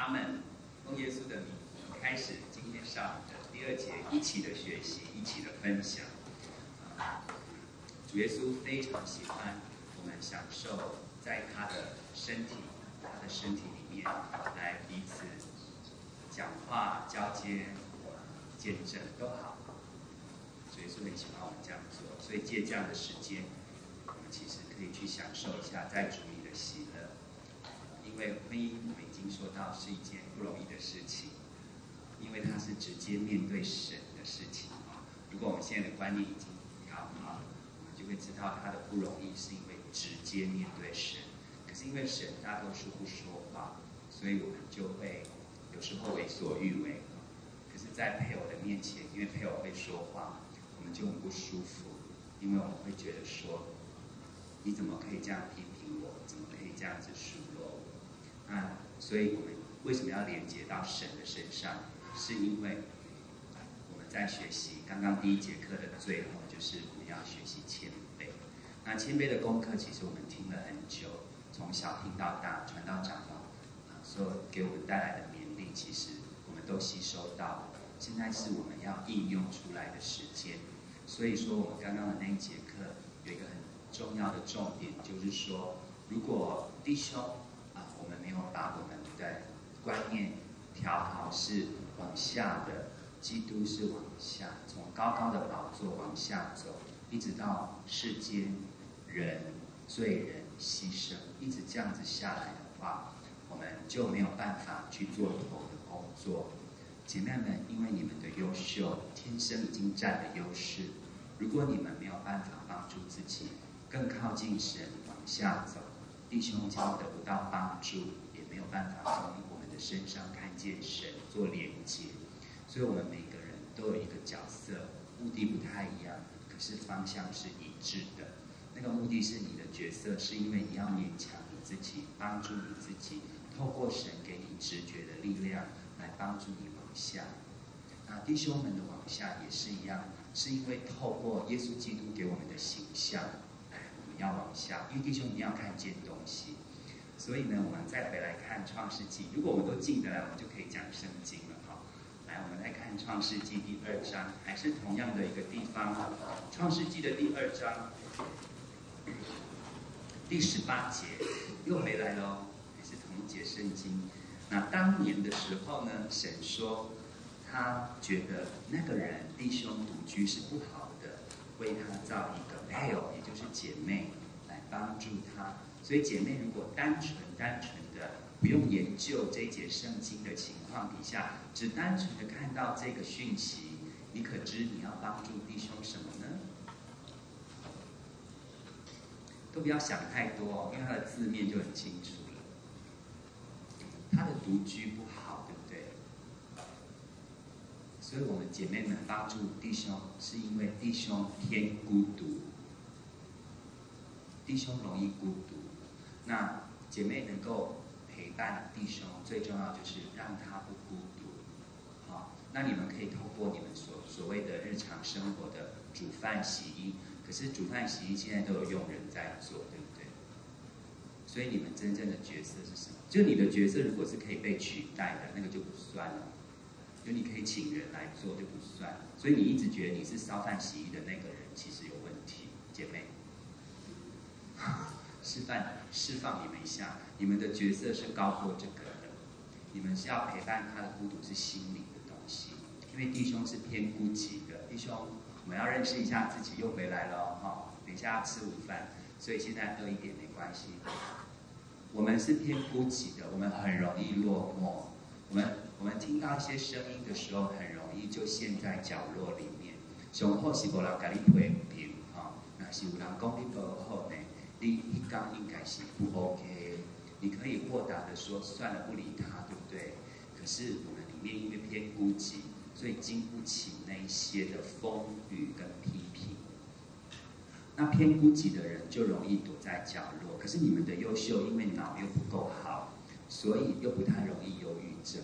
他们奉耶稣的名开始今天上午的第2节一起的学习，一起的分享。主耶稣非常喜欢我们享受在他的身体里面来彼此讲话、交接、见证都好。主耶稣很喜欢我们这样做，所以借这样的时间，我们其实可以去享受一下在主里的喜乐。因为婚姻我们已经说到是一件不容易的事情，因为它是直接面对神的事情啊。如果我们现在的观念已经调好，我们就会知道它的不容易是因为直接面对神。可是因为神大多数不说话，所以我们就会有时候为所欲为。可是，在配偶的面前，因为配偶会说话，我们就很不舒服，因为我们会觉得说，你怎么可以这样批评我？怎么可以这样子数落我？那所以我们为什么要连接到神的身上？是因为我们在学习刚刚第1节课的最后，就是我们要学习谦卑。那谦卑的功课，其实我们听了很久，从小听到大，传到长老，所给我们带来的勉励，其实我们都吸收到了。现在是我们要应用出来的时间。所以说，我们刚刚的那1节课有一个很重要的重点，就是说，如果弟兄我们没有把我们的观念调好是往下的，基督是往下，从高高的宝座往下走，一直到世间人、罪人、牺牲，一直这样子下来的话，我们就没有办法去做头的工作。姐妹们，因为你们的优秀，天生已经占了优势。如果你们没有办法帮助自己更靠近神往下走，弟兄将得不到帮助，也没有办法从我们的身上看见神做连接。所以我们每个人都有一个角色，目的不太一样，可是方向是一致的。那个目的是你的角色，是因为你要勉强你自己，帮助你自己，透过神给你直觉的力量来帮助你往下。那弟兄们的往下也是一样，是因为透过耶稣基督给我们的形象，我们要往下，因为弟兄一定要看见东西。所以呢，我们再回来看创世纪，如果我们都进得来，我们就可以讲圣经了哈。来，我们来看创世纪第2章，还是同样的一个地方，创世纪的第2章第18节又回来了哦，还是同一节圣经。那当年的时候呢，神说他觉得那个人弟兄独居是不好的，为他造一个配偶，也就是姐妹来帮助他。所以姐妹如果单纯的不用研究这一节圣经的情况底下，只单纯的看到这个讯息，你可知你要帮助弟兄什么呢？都不要想太多哦，因为它的字面就很清楚了。他的独居不好，对不对？所以我们姐妹们帮助弟兄，是因为弟兄偏孤独，弟兄容易孤独。那姐妹能够陪伴弟兄，最重要就是让他不孤独。好，那你们可以透过你们所谓的日常生活的煮饭、洗衣，可是煮饭、洗衣现在都有佣人在做，对不对？所以你们真正的角色是什么？就你的角色如果是可以被取代的，那个就不算了。就你可以请人来做就不算。所以你一直觉得你是烧饭洗衣的那个人，其实有问题，姐妹。释放你们一下，你们的角色是高过这个的。你们是要陪伴他的孤独，是心灵的东西。因为弟兄是偏孤寂的，弟兄，我们要认识一下自己，又回来了哈。等一下要吃午饭，所以现在饿一点没关系。我们是偏孤寂的，我们很容易落寞。我们听到一些声音的时候，很容易就陷在角落里面。上好是无人跟你批评哈，那是有人讲你不好呢，你刚应该是不 OK。你可以豁达的说算了，不理他，对不对？可是我们里面因为偏孤寂，所以经不起那一些的风雨跟批评。那偏孤寂的人就容易躲在角落。可是你们的优秀，因为脑又不够好，所以又不太容易忧郁症。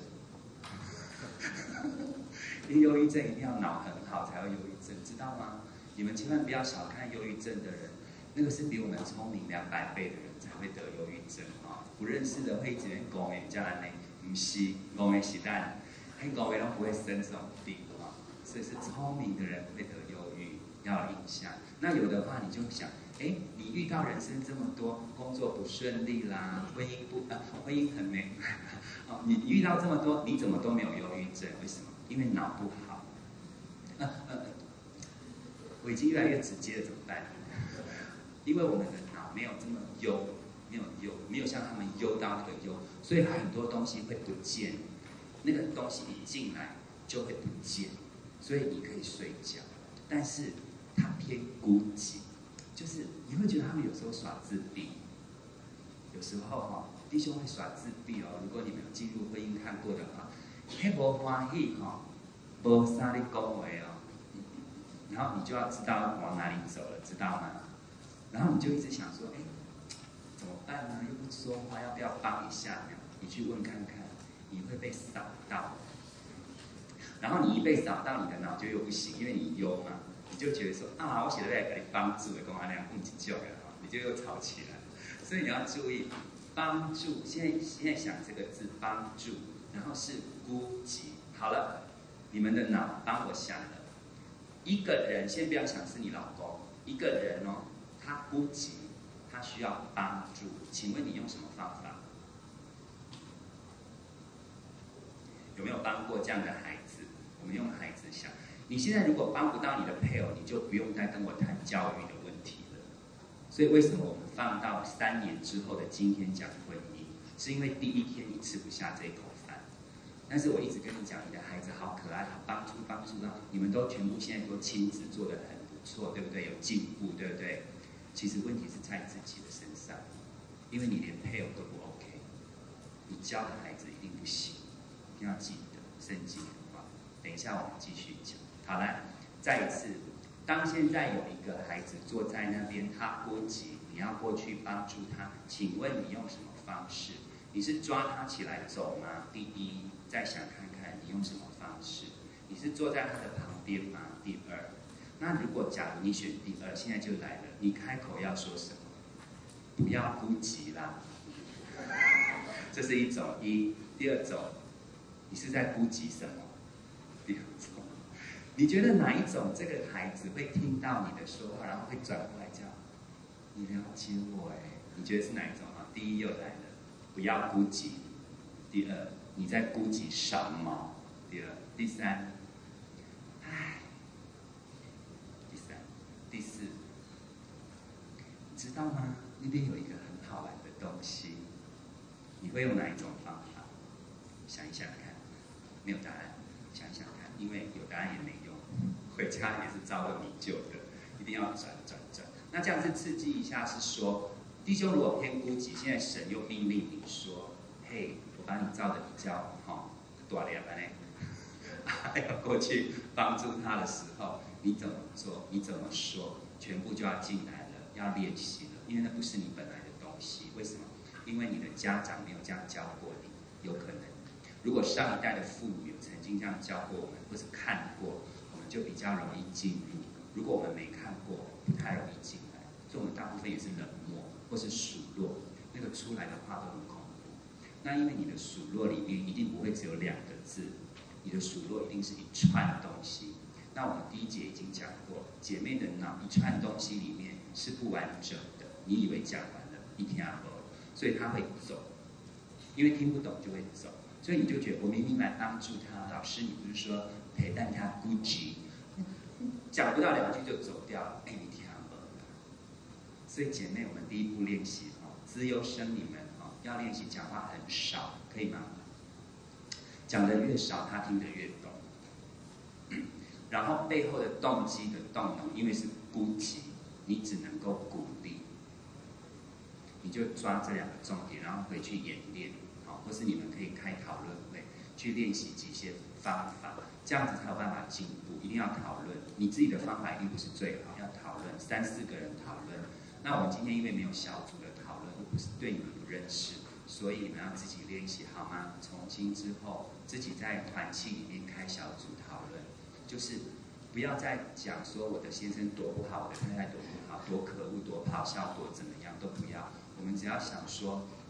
因为忧郁症一定要脑很好才会忧郁症，知道吗？你们千万不要小看忧郁症的人，那个是比我们聪明200倍的人才会得忧郁症啊！不认识的会一直讲人家呢，唔不是，误的是咱，迄误的拢不会生这种病哈。所以是聪明的人会得忧郁，要有印象。那有的话你就想，哎，你遇到人生这么多，工作不顺利啦，婚姻很美，哦，你遇到这么多，你怎么都没有忧郁症？为什么？因为脑不好。我已经越来越直接了，怎么办？因为我们的脑没有这么优，没有像他们优到那个优，所以很多东西会不见。那个东西一进来就会不见，所以你可以睡觉，但是它偏孤寂，就是你会觉得他们有时候耍自闭，有时候哈，弟兄会耍自闭哦。如果你们有进入婚姻看过的话，迄无欢喜哈，无啥咧讲话哦。然后你就要知道往哪里走了，知道吗？然后你就一直想说，哎，怎么办呢？又不说话，要不要帮一下？你去问看看，你会被扫到。然后你一被扫到，你的脑就又不行，因为你忧嘛，你就觉得说啊，我写的来给你帮助的，跟我俩共济救了，你就又吵起来。所以你要注意，帮助。现在想这个字帮助，然后是孤寂。好了，你们的脑帮我想了。一个人，先不要想是你老公，一个人哦，他孤寂，他需要帮助。请问你用什么方法？有没有帮过这样的孩子？我们用孩子想，你现在如果帮不到你的配偶，你就不用再跟我谈教育的问题了。所以为什么我们放到3年之后的今天讲婚姻？是因为第一天你吃不下这一口饭。但是我一直跟你讲，你的孩子好可爱，好帮助到，你们都全部现在都亲子做得很不错，对不对？有进步，对不对？其实问题是在自己的身上，因为你连配偶都不 OK， 你教的孩子一定不行，一定要记得圣经的话。等一下我们继续讲。好了，再一次，当现在有一个孩子坐在那边，他孤寂，你要过去帮助他，请问你用什么方式？你是抓他起来走吗？第一，再想看看你用什么方式。你是坐在他的旁边吗？第二，那如果假如你选第二，现在就来了，你开口要说什么？不要孤寂啦，这是一种一。第二种，你是在孤寂什么？第二种，你觉得哪一种这个孩子会听到你的说话，然后会转过来叫你了解我？你觉得是哪一种啊？第一又来了。不要孤寂。第二，你在孤寂什么？第二，第三，唉，第三，第四，你知道吗？那边有一个很好玩的东西，你会用哪一种方法？想一想看，没有答案，想一想看，因为有答案也没用，回家也是照问你救的，一定要转。那这样子刺激一下，是说。弟兄如果偏孤寂，现在神又命令你说：“嘿，我把你造的比较大了呢，还要过去帮助他的时候，你怎么做？你怎么说？全部就要进来了，要练习了，因为那不是你本来的东西。为什么？因为你的家长没有这样教过你，有可能。如果上一代的父母有曾经这样教过我们，或是看过，我们就比较容易进入。如果我们没看过，不太容易进来。所以我们大部分也是冷漠。”或是数落，那个出来的话都很恐怖。那因为你的数落里面一定不会只有2个字，你的数落一定是一串东西。那我们第一节已经讲过，姐妹的脑一串东西里面是不完整的。你以为讲完了，一听不，所以他会走，因为听不懂就会走。所以你就觉得我明明来帮助他，老师你不是说陪伴他孤寂，讲不到2句就走掉了，哎，你听。所以姐妹，我们第一步练习资优生你们要练习讲话很少，可以吗？讲的越少，他听得越懂。然后背后的动机的动能，因为是孤寂，你只能够鼓励，你就抓这2个重点，然后回去演练，或是你们可以开讨论会，去练习几些方法，这样子才有办法进步。一定要讨论，你自己的方法一定不是最好，要讨论3、4个人讨论。那我们今天因为没有小组的讨论，或不是对你们不认识，所以你们要自己练习好吗？从今之后，自己在团契里面开小组讨论，就是不要再讲说我的先生多不好，我的太太多不好，多可恶，多咆哮，多怎么样都不要。我们只要想说，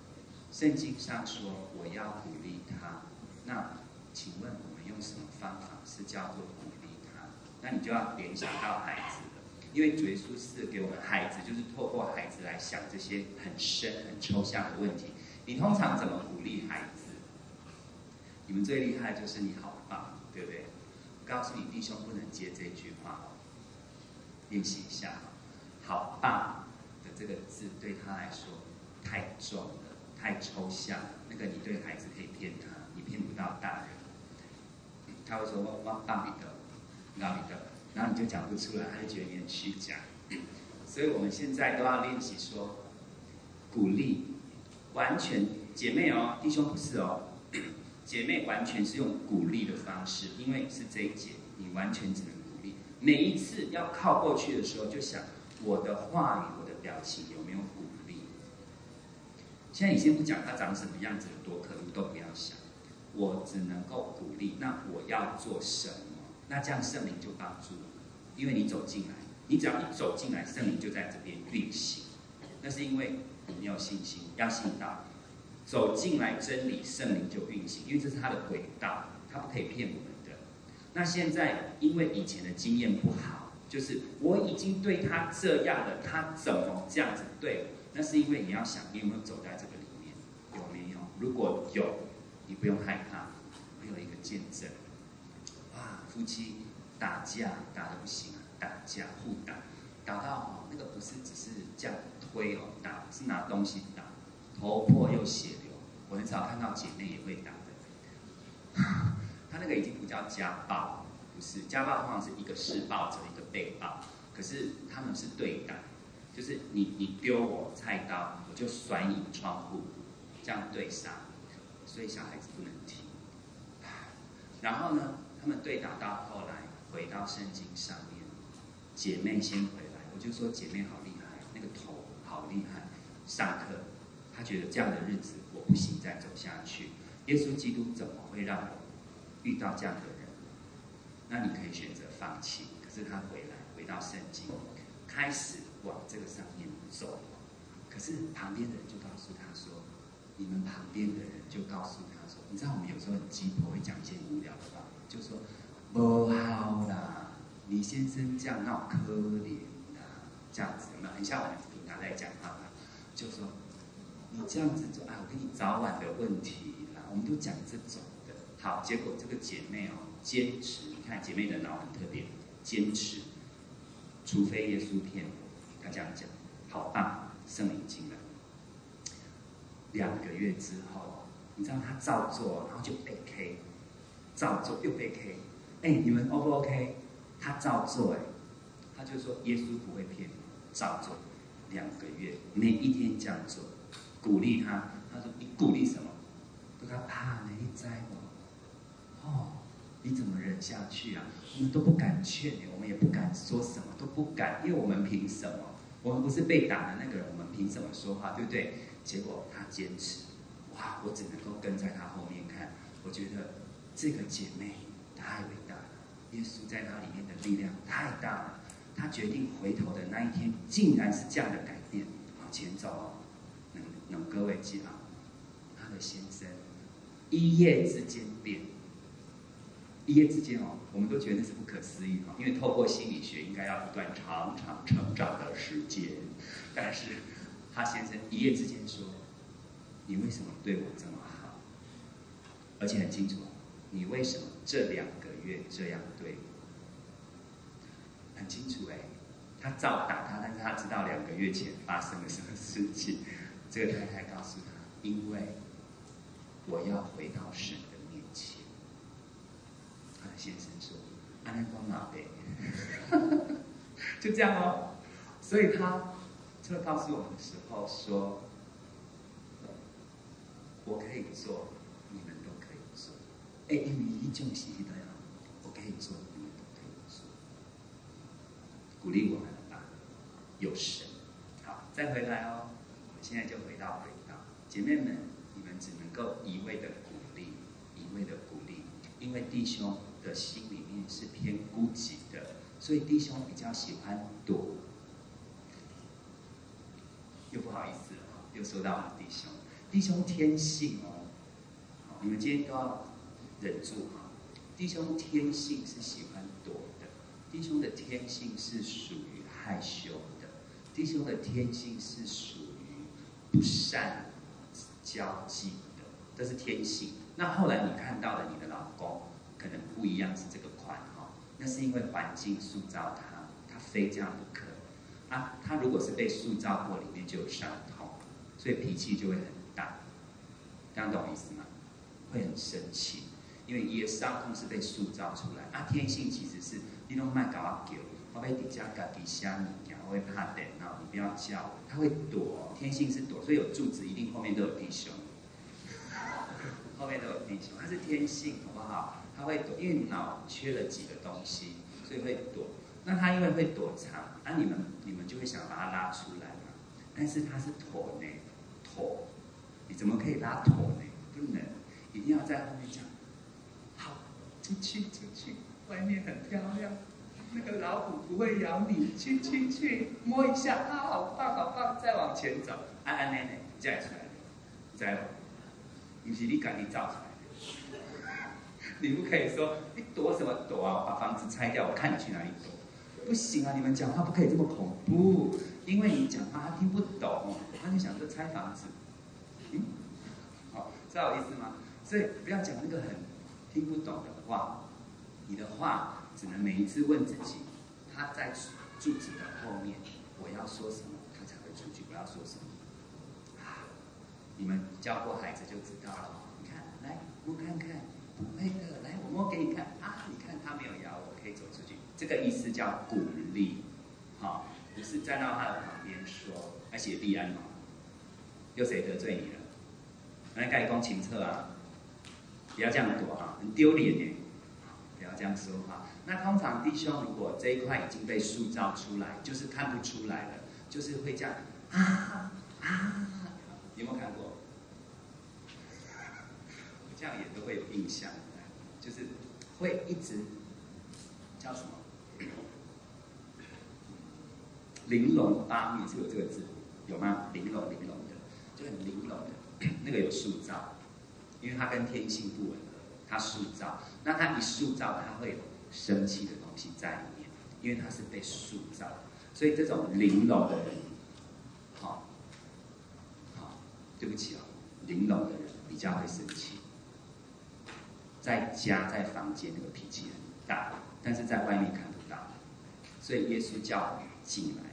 圣经上说我要鼓励他，那请问我们用什么方法是叫做鼓励他？那你就要联想到孩子了，因为主耶稣是给我们孩子，就是透过孩子来想这些很深、很抽象的问题。你通常怎么鼓励孩子？你们最厉害就是你好棒，对不对？告诉你弟兄不能接这句话，练习一下。好棒的这个字对他来说太重了，太抽象了。那个你对孩子可以骗他，你骗不到大人。他会说我棒你的，让你的，然后你就讲不出来，他就觉得你很虚假。所以我们现在都要练习说鼓励，完全姐妹哦，弟兄不是哦。姐妹完全是用鼓励的方式，因为是这一节，你完全只能鼓励。每一次要靠过去的时候，就想我的话语、我的表情有没有鼓励。现在你先不讲他长什么样子、有多可恶，都不要想。我只能够鼓励，那我要做什么？那这样圣灵就帮助你，因为你走进来，你只要一走进来，圣灵就在这边运行。那是因为你有信心，要信道。走进来真理，圣灵就运行，因为这是他的轨道，他不可以骗我们的。那现在因为以前的经验不好，就是我已经对他这样了，他怎么这样子对我？那是因为你要想，你有没有走在这个里面？有没有？如果有，你不用害怕，会有一个见证。哇，夫妻打架打得不行啊，打架互打，打到那个不是只是这样推哦，打是拿东西打。头破又血流，我很少看到姐妹也会打的。他那个已经不叫家暴，不是家暴，通常是一个施暴者，一个被暴。可是他们是对打，就是你丢我菜刀，我就甩你窗户，这样对杀。所以小孩子不能听。然后呢，他们对打到后来回到圣经上面，姐妹先回来，我就说姐妹好厉害，那个头好厉害，上课。他觉得这样的日子我不行再走下去，耶稣基督怎么会让我遇到这样的人？那你可以选择放弃，可是他回到圣经，开始往这个上面走。可是旁边的人就告诉他说，你们旁边的人就告诉他说，你知道我们有时候很鸡婆，会讲一些无聊的话，就说不好啦，李先生这样闹可怜啦，这样子有没有很像我们平常在讲话嘛？就说。你这样子做啊，我跟你早晚的问题啦，我们都讲这种的。好，结果这个姐妹哦，坚持，你看姐妹的脑很特别，坚持，除非耶稣骗我，她这样讲，好棒，圣灵进来。2个月之后，你知道她照做，然后就被 K， 照做又被 K， 你们 O 不 OK？ 她照做她就说耶稣不会骗你，照做，2个月，每一天这样做。鼓励他，他说：“你鼓励什么？”都他怕你栽我，你怎么忍下去啊？我们都不敢劝你，我们也不敢说什么，都不敢，因为我们凭什么？我们不是被打的那个人，我们凭什么说话，对不对？结果他坚持，哇！我只能够跟在他后面看。我觉得这个姐妹太伟大了，耶稣在她里面的力量太大了。她决定回头的那一天，竟然是这样的改变，往前走哦。能各位记啊，他的先生一夜之间变，一夜之间哦，我们都觉得那是不可思议哦，因为透过心理学应该要一段长长成长的时间，但是他先生一夜之间说：“你为什么对我这么好？而且很清楚，你为什么这2个月这样对我？很清楚他照打他，但是他知道2个月前发生了什么事情。”这个太太告诉他：“因为我要回到神的面前。”他的先生说：“安安光马呗。”就这样哦。所以他就告诉我们的时候说：“我可以做，你们都可以做。因为一种是的呀，我可以做，你们都可以做。”鼓励我们吧，有神。好，再回来哦。现在就回到轨道，姐妹们，你们只能够一味的鼓励，一味的鼓励，因为弟兄的心里面是偏孤寂的，所以弟兄比较喜欢躲。又不好意思了，又说到我们弟兄， 弟兄天性哦，你们今天都要忍住哈。弟兄天性是喜欢躲的，弟兄的天性是属于害羞的，弟兄的天性是属于不善交际的，这是天性。那后来你看到了你的老公可能不一样，是这个款哈，那是因为环境塑造他，他非这样不可啊。他如果是被塑造过，里面就有伤痛，所以脾气就会很大，这样懂我意思吗？会很生气，因为伊的伤痛是被塑造出来啊。天性其实是你拢卖搞我叫，我要伫家家己写物件，我会怕电脑，你不要叫我，他会躲，天性是躲，所以有柱子一定后面都有弟兄，后面都有弟兄，他是天性，好不好？他会躲，因为脑缺了几个东西，所以会躲。那他因为会躲藏，啊，你们就会想把他拉出来嘛。但是他是妥呢，妥，你怎么可以拉妥呢？不能，一定要在后面讲。好，出去，外面很漂亮，那个老虎不会咬你，去，摸一下，啊，好棒，再往前走，安呢，这样出来的，知道吗？不是你赶紧造出来的，你不可以说你躲什么躲啊？把房子拆掉，我看你去哪里躲。不行啊！你们讲话不可以这么恐怖，因为你讲话他听不懂，他就想说拆房子，好，知道我意思吗？所以不要讲那个很听不懂的话，你的话只能每一次问自己，他在柱子的后面，我要说什么，他才会出去。我要说什么？你们教过孩子就知道了。你看，来摸看看，不会的，来我摸给你看啊！你看他没有咬我，可以走出去。这个意思叫鼓励，好，不是站到他的旁边说，来写立案哦，有谁得罪你了？来盖公情册啊，不要这样躲啊，很丢脸耶，不要这样说话。那通常弟兄如果这一块已经被塑造出来，就是看不出来了，就是会这样啊，你有没有看过？我这样也都会有印象，就是会一直叫什么？玲珑八面是有这个字，有吗？玲珑的，就很玲珑的，那个有塑造，因为它跟天性不吻合，它塑造。那它一塑造，它会有生气的东西在里面，因为它是被塑造的。所以这种玲珑的人，好，对不起哦，玲珑的人比较会生气，在家在房间那个脾气很大，但是在外面看不到，所以耶稣叫我们进来。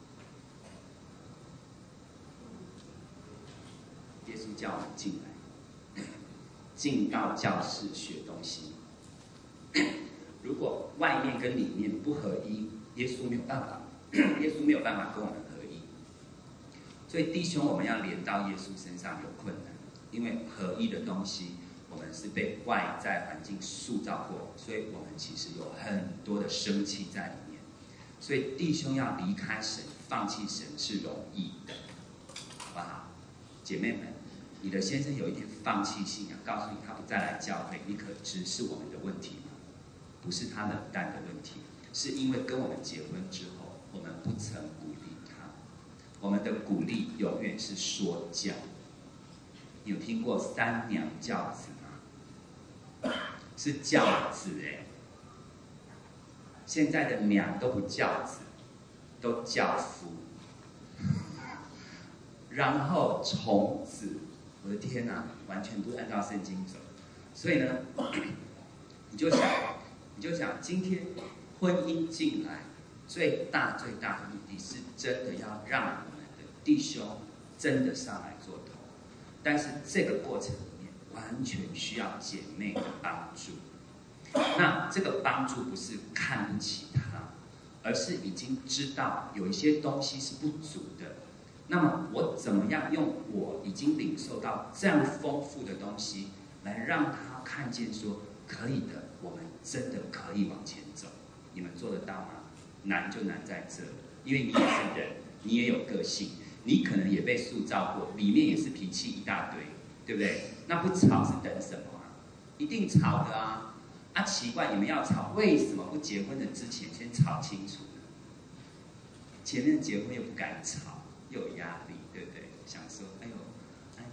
耶稣叫我们进来，进到教室学东西。如果外面跟里面不合一，耶稣没有办法跟我们合一。所以弟兄，我们要连到耶稣身上有困难，因为合一的东西，我们是被外在环境塑造过，所以我们其实有很多的生气在里面。所以弟兄要离开神、放弃神是容易的，好不好？姐妹们，你的先生有一点放弃信仰，告诉你他不再来教会，你可知是我们的问题吗？不是他冷淡的问题，是因为跟我们结婚之后，我们不曾鼓励他，我们的鼓励永远是说教。你有听过三娘教子吗？是教子哎，现在的娘都不教子，都教夫。然后从子，我的天哪，完全不是按照圣经走。所以呢，你就想，今天婚姻进来，最大的目的是真的要让我们的弟兄真的上来做头，但是这个过程里面完全需要姐妹的帮助。那这个帮助不是看不起他，而是已经知道有一些东西是不足的。那么我怎么样用我已经领受到这样丰富的东西，来让他看见说可以的，我们真的可以往前走。你们做得到吗？难就难在这，因为你也是人，你也有个性，你可能也被塑造过，里面也是脾气一大堆，对不对？那不吵是等什么啊？一定吵的啊！啊，奇怪，你们要吵，为什么不结婚的之前先吵清楚呢？前面结婚又不敢吵。又有压力，对不对？想说，哎呦，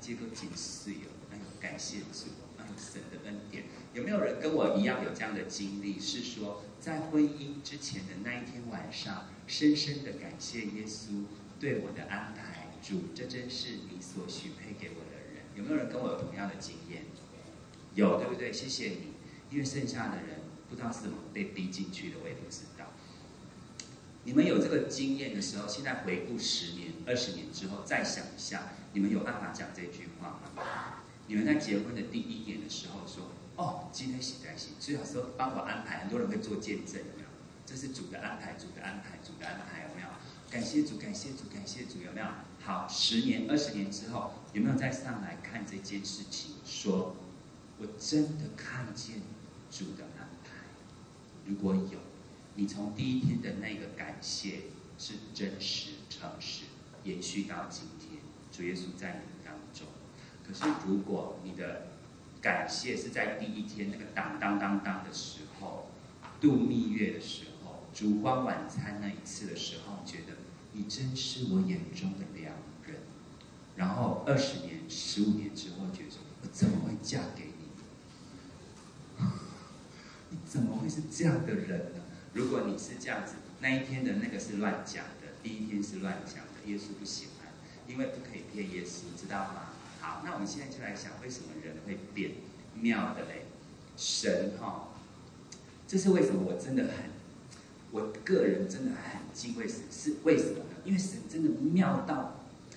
结果紧碎哦，哎呦，感谢主，哎呦，神的恩典。有没有人跟我一样有这样的经历？是说，在婚姻之前的那一天晚上，深深的感谢耶稣对我的安排。主，这真是你所许配给我的人。有没有人跟我有同样的经验？有，对不对？谢谢你，因为剩下的人不知道是怎么被逼进去的，我也不知道。你们有这个经验的时候，现在回顾10年、20年之后，再想一下，你们有办法讲这句话吗？你们在结婚的第1年的时候说：“哦，今天喜在喜，最好说帮我安排。”很多人会做见证，有没有？这是主的安排，主的安排，主的安排，有没有？感谢主，感谢主，感谢主，有没有？好，10年、20年之后，有没有再上来看这件事情？说，我真的看见主的安排。如果有，你从第1天的那个感谢是真实、诚实，延续到今天，主耶稣在你们当中。可是如果你的感谢是在第1天那个当当当当的时候，度蜜月的时候，烛光晚餐那一次的时候，觉得你真是我眼中的良人。然后20年、15年之后，觉得我怎么会嫁给你？你怎么会是这样的人呢？如果你是这样子，那一天的那个是乱讲的，第1天是乱讲的，耶稣不喜欢，因为不可以骗耶稣，知道吗？好，那我们现在就来想，为什么人会变？妙的嘞，神哈，这是为什么？我个人真的很敬畏神，是为什么呢？因为神真的妙到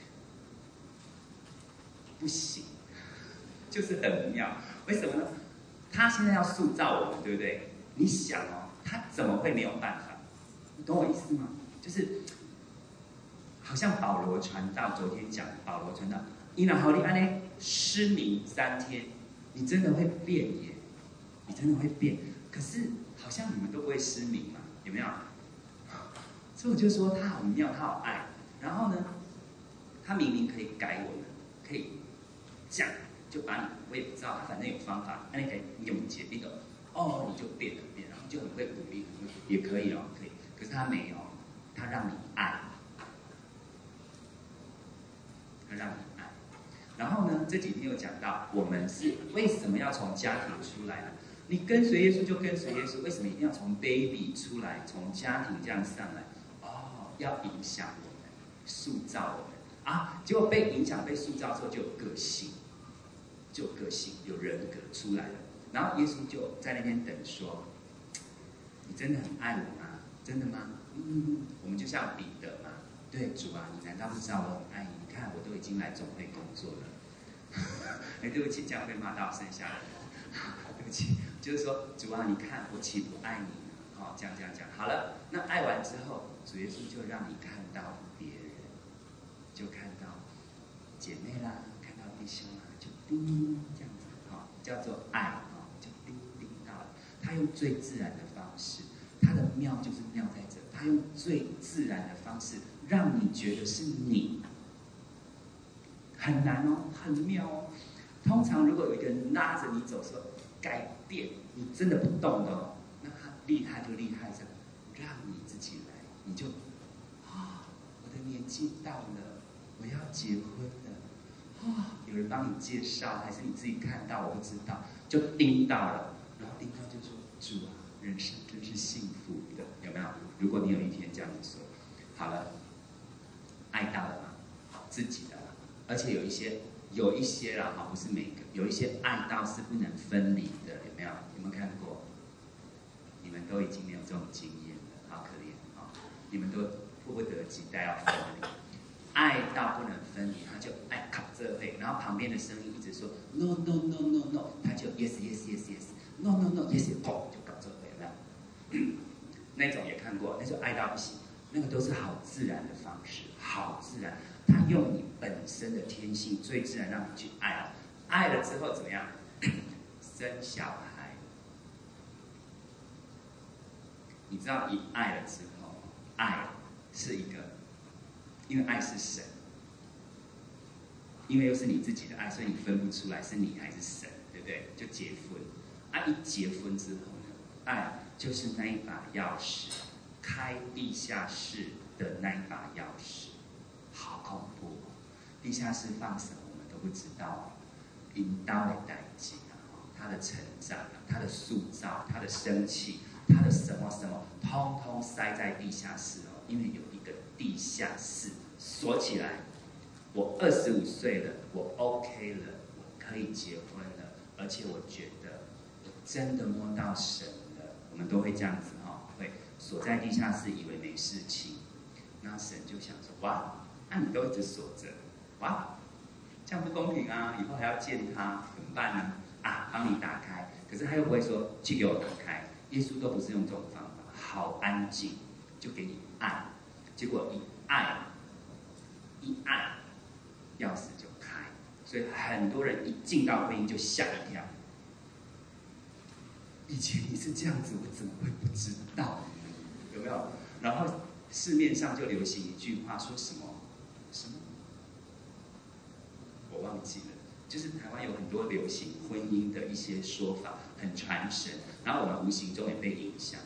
不行，就是很妙。为什么呢？他现在要塑造我们，对不对？你想哦，他怎么会没有办法？你懂我意思吗？就是好像保罗传道，昨天讲保罗传道，因为好利安呢失明3天，你真的会变耶，你真的会变。可是好像你们都不会失明嘛，有没有？所以我就说他好妙，他好爱。然后呢，他明明可以改我们，可以这样就把你，我也不知道，他反正有方法，那你可以用解那个，哦，你就变，然后就很会鼓励，也可以哦，可以。可是他没有，他让你爱，他让你爱。然后呢，这几天有讲到，我们是为什么要从家庭出来呢？你跟随耶稣就跟随耶稣，为什么一定要从 baby 出来，从家庭这样上来？哦，要影响我们，塑造我们啊！结果被影响、被塑造之后，就有个性，有人格出来了。然后耶稣就在那边等说：“你真的很爱我吗？真的吗？”我们就像彼得嘛，对主啊，你难道不知道我很爱你？你看我都已经来总会工作了。哎，对不起，这样会骂到剩下的。对不起，就是说主啊，你看我岂不爱你呢？哦，这样讲好了。那爱完之后，主耶稣就让你看到别人，就看到姐妹啦，看到弟兄啦，就叮这样子，哦，叫做爱，哦，就叮到了。他用最自然的方式，他的妙就是妙在这，他用最自然的方式让你觉得是你，很难哦，很妙哦。通常如果有一个人拉着你走，说改变，你真的不动的哦，那他厉害就厉害在让你自己来，你就我的年纪到了，我要结婚了，有人帮你介绍，还是你自己看到，我不知道，就盯到了，然后盯到就说主啊，人生真是幸福的，有没有？如果你有一天这样子说，好了，爱到了嘛，自己的了，而且有一些啦，哈，不是每个，有一些爱到是不能分离的，有没有？有没有看过？你们都已经没有这种经验了，好可怜啊！你们都迫不得己待要分离，爱到不能分离，他就爱卡这类，然后旁边的声音一直说 no no no no no， 他就 yes yes yes yes no no no yes， 砰就搞这类，有没有？那种也看过，那就爱到不行，那个都是好自然的方式，好自然。他用你本身的天性最自然让你去爱，爱了之后怎么样？生小孩。你知道，一爱了之后，爱是一个，因为爱是神，因为又是你自己的爱，所以你分不出来是你还是神，对不对？就结婚，一结婚之后呢，爱就是那一把钥匙，开地下室的那一把钥匙。好恐怖哦！地下室放什么我们都都不知道，引导的代际啊，他的成长、他的塑造、他的生气、他的什么什么，通通塞在地下室哦，因为有一个地下室锁起来。我25岁了，我 OK 了，我可以结婚了，而且我觉得我真的摸到神了。我们都会这样子哈，会锁在地下室，以为没事情。那神就想说：哇，那你都一直锁着，哇，这样不公平啊！以后还要见他，怎么办呢？啊，帮你打开。可是他又不会说去给我打开，耶稣都不是用这种方法，好安静，就给你按。结果一按，钥匙就开。所以很多人一进到婚姻就吓一跳。以前你是这样子，我怎么会不知道？有没有？然后市面上就流行一句话，说什么？我忘记了。就是台湾有很多流行婚姻的一些说法，很传神，然后我们无形中也被影响。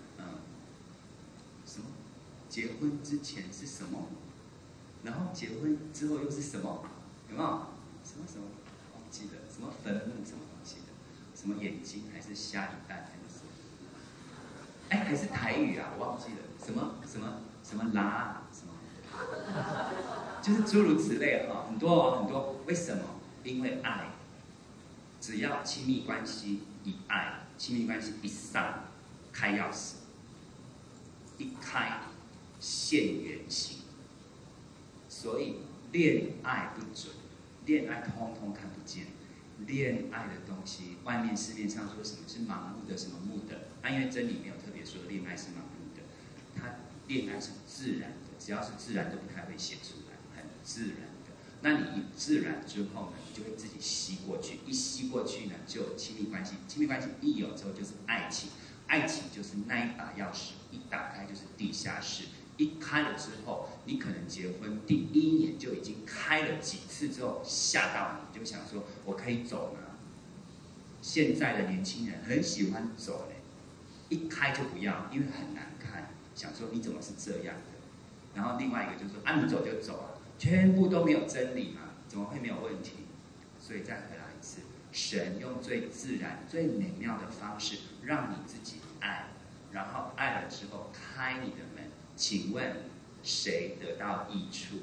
什么？结婚之前是什么？然后结婚之后又是什么？有没有？什么？忘记了。什么坟墓什么东西的？什么眼睛还是瞎一半还是什么？哎，还是台语啊，我忘记了。什么拉什么？就是诸如此类哈，很多。为什么？因为爱。只要亲密关系以爱，亲密关系一上，开钥匙，一开现原形。所以恋爱不准，恋爱通通看不见。恋爱的东西，外面市面上说什么是盲目的，什么目的？因为真理没有特别说恋爱是盲目的，它恋爱是自然的，只要是自然都不太会写出来，很自然的。那你一自然之后呢，你就会自己吸过去，一吸过去呢，就有亲密关系，亲密关系一有之后就是爱情，爱情就是那一把钥匙，一打开就是地下室。一开了之后，你可能结婚第1年就已经开了几次之后，吓到你就想说：“我可以走吗？”现在的年轻人很喜欢走嘞，一开就不要，因为很难看，想说你怎么是这样的？然后另外一个就说：“啊，你走就走啊，全部都没有真理嘛，怎么会没有问题？”所以再回来一次，神用最自然、最美妙的方式让你自己爱，然后爱了之后开你的门。请问谁得到益处？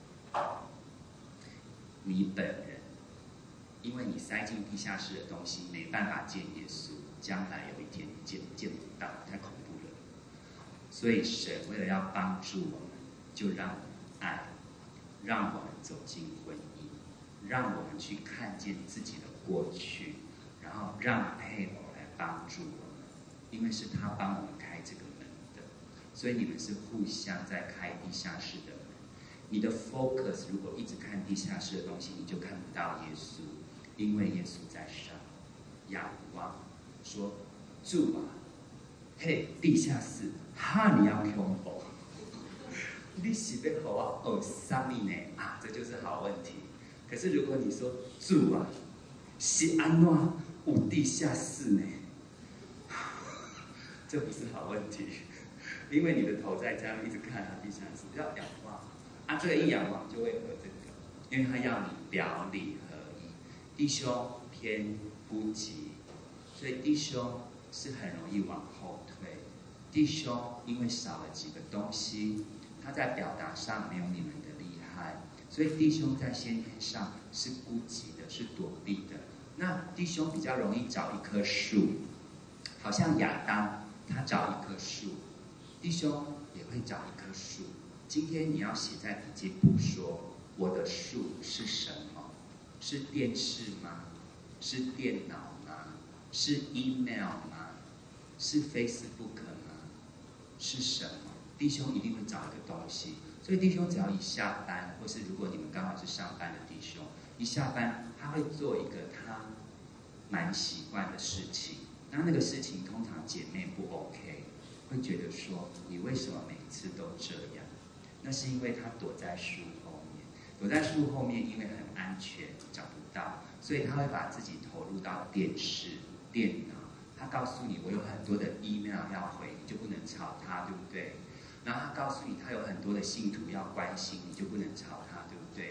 你本人，因为你塞进地下室的东西没办法见耶稣，将来有一天见不到，太恐怖了。所以神为了要帮助我们，就让我们爱，让我们走进婚姻，让我们去看见自己的过去，然后让配偶来帮助我们，因为是他帮我们开这个门。所以你们是互相在开地下室的门。你的 focus 如果一直看地下室的东西，你就看不到耶稣，因为耶稣在上。仰望说：“主啊，嘿，地下室，哈你要恐怖，你是要和我学什么呢？啊，这就是好问题。可是如果你说主啊，是安怎有地下室呢？这不是好问题。”因为你的头在这样一直看地下室，要仰望啊，这个一仰望就会和这个，因为他要你表里合一。弟兄偏孤寂，所以弟兄是很容易往后退。弟兄因为少了几个东西，他在表达上没有你们的厉害，所以弟兄在先天上是孤寂的，是躲避的。那弟兄比较容易找一棵树，好像亚当他找一棵树。弟兄也会找一棵树。今天你要写在笔记簿说：“我的树是什么？是电视吗？是电脑吗？是 email 吗？是 Facebook 吗？是什么？”弟兄一定会找一个东西。所以弟兄只要一下班，或是如果你们刚好是上班的弟兄，一下班他会做一个他蛮习惯的事情。那个事情通常姐妹不 OK。会觉得说你为什么每次都这样？那是因为他躲在树后面，躲在树后面，因为很安全，找不到，所以他会把自己投入到电视、电脑。他告诉你，我有很多的 email 要回，你就不能吵他，对不对？然后他告诉你，他有很多的信徒要关心，你就不能吵他，对不对？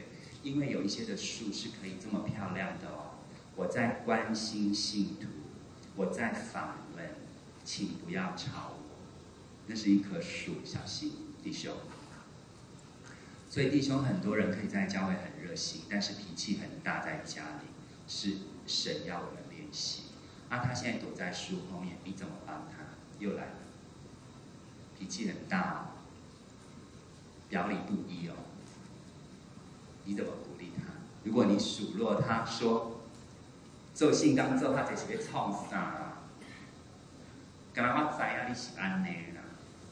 因为有一些的树是可以这么漂亮的哦。我在关心信徒，我在访问，请不要吵我。那是一棵树，小心弟兄。所以弟兄很多人可以在教会很热心，但是脾气很大，在家里是神要我们练习。他现在躲在树后面，你怎么帮他？又来了，脾气很大哦，表里不一哦，你怎么鼓励他？如果你数落他说，做信当做他就是要创啥啊？干嘛我知啊？你是安内啦？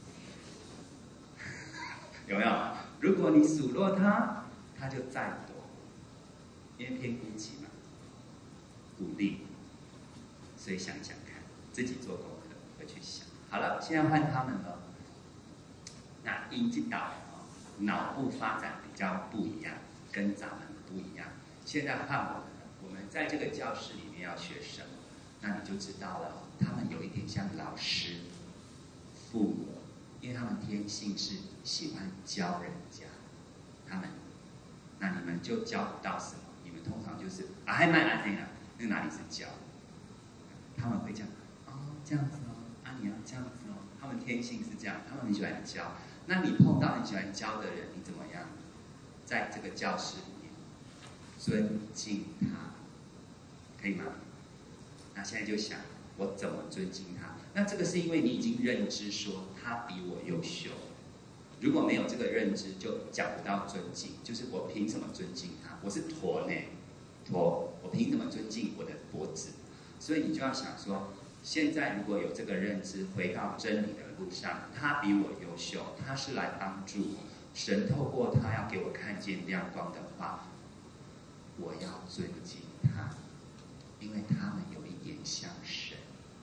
有没有？如果你数落他，他就再躲，因为偏孤僻嘛。鼓励，所以想想看，自己做功课，回去想。好了，现在换他们了。那因这岛脑部发展比较不一样，跟咱们不一样。现在换我们了，我们在这个教室里面要学什么？那你就知道了。他们有一点像老师、父母，因为他们天性是喜欢教人家。他们，那你们就教不到什么？你们通常就是还蛮安内啊，那哪里是教？他们会讲这样子哦，你要这样子哦。他们天性是这样，他们很喜欢教。那你碰到很喜欢教的人，你怎么样？在这个教室里面尊敬他，可以吗？那现在就想，我怎么尊敬他？那这个是因为你已经认知说他比我优秀。如果没有这个认知，就讲不到尊敬。就是我凭什么尊敬他？我是驼呢，驼，我凭什么尊敬我的脖子？所以你就要想说，现在如果有这个认知，回到真理的路上，他比我优秀，他是来帮助我。神透过他要给我看见亮光的话，我要尊敬他，因为他们有一点像神。